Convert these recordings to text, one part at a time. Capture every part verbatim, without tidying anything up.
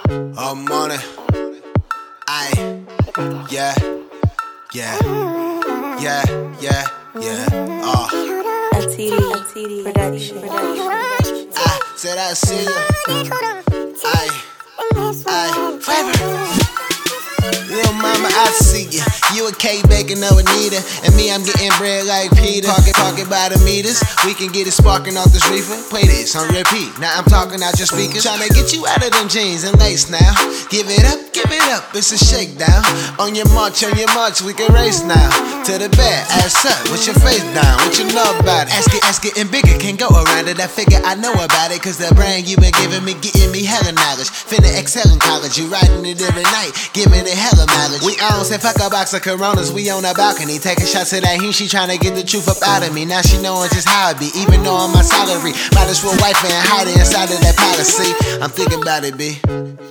I'm on it. Aye. Yeah. Yeah. Yeah. Yeah. Yeah. Oh. L T D, L T D production. I said I see you. Aye. Aye. Flavor. Little mama, I see ya. You a cake baking, no Anita. And me, I'm getting bread like Peter. Parking, parking by the meters. We can get it sparking off this reefer. Play this on repeat. Now I'm talking out your speakers. Tryna get you out of them jeans and lace now. Give it up, give it up, it's a shakedown. On your march, on your march, we can race now. To the bed, ass up, with your face down. What you know about it? Ask it, ask getting bigger, can't go around it. I figure I know about it. Cause the brain you been giving me, getting me hella knowledge. Finna excel in college, you riding it every night. Giving it hella mileage. We on, say fuck a box of Coronas, we on a balcony. Taking shots to that he, she tryna get the truth up out of me. Now she knowing just how it be, even though I'm my salary. Might as well wife and hide it inside of that policy. I'm thinking about it, B.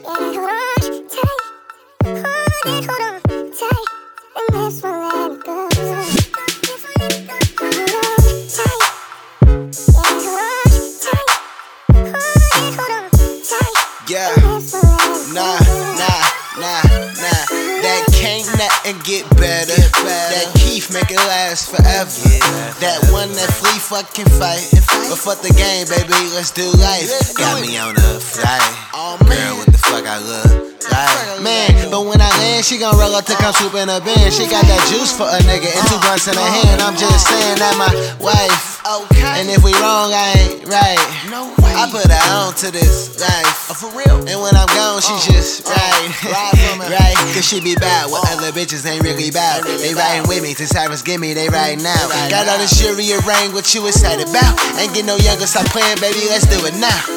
Yeah, nah, nah, nah, nah. That can't nothing get better. That Keith make it last forever. That one that flea fucking fight. But fuck the game, baby, let's do life. Got me on a flight. Girl, what the fuck I look like? Man, but when I land, she gon' roll up to come swoop in a band. She got that juice for a nigga and two blunts in her hand. I'm just saying that my wife. And if we wrong, I ain't right. I put her on to this life. For real? And when I'm gone, she just right. Right? Cause she be bad. What other bitches ain't really bad. They riding with me, to Cyrus give me, they right now. Got all this jewelry ring, what you excited about? Ain't get no younger, stop playing, baby, let's do it now.